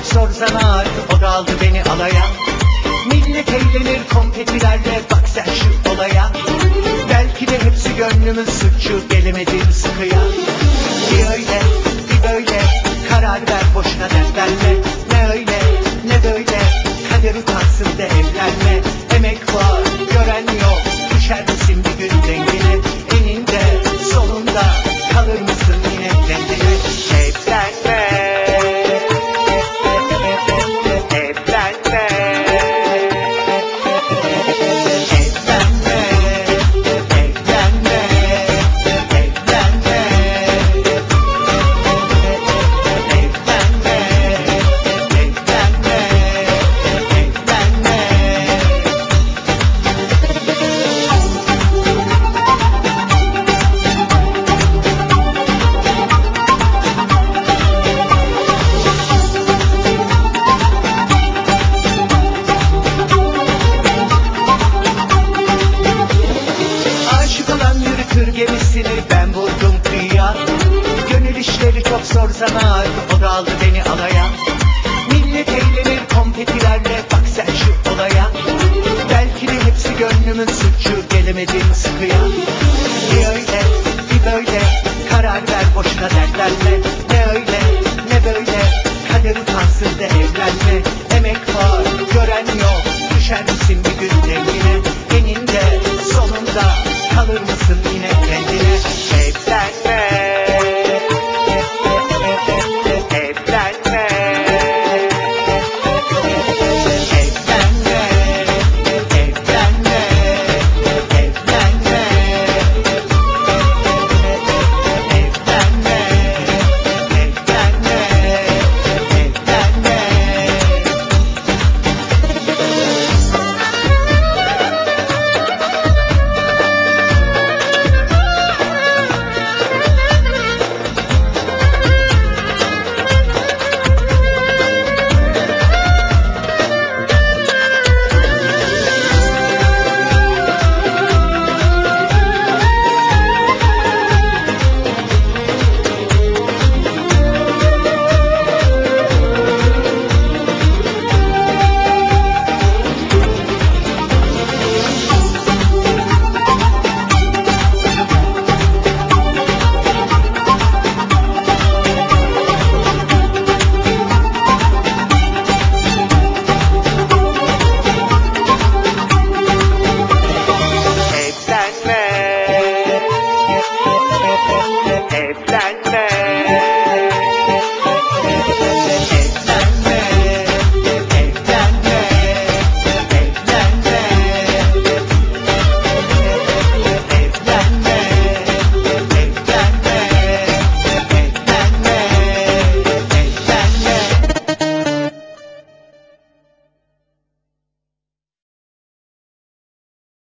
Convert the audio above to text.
çok zor zanaat, o da aldı beni alaya. Millet eğlenir konfetilerle, bak sen şu olaya. Belki de hepsi gönlümün suçu, gelemedim sıkıya. Bir öyle bir böyle karar ver, boşuna dert verme. Ne öyle ne böyle kader utansın de evlenme. Emek var gören yok, düşer misin bir gün dengine? Eninde sonunda kalır mısın yine kendine? Evlenme, evlenme, evlenme, evlenme, aşık olan yürütür gemisini, ben vurdum kıyıya. Gönül işleri çok zor zanaat, o da aldı beni alaya.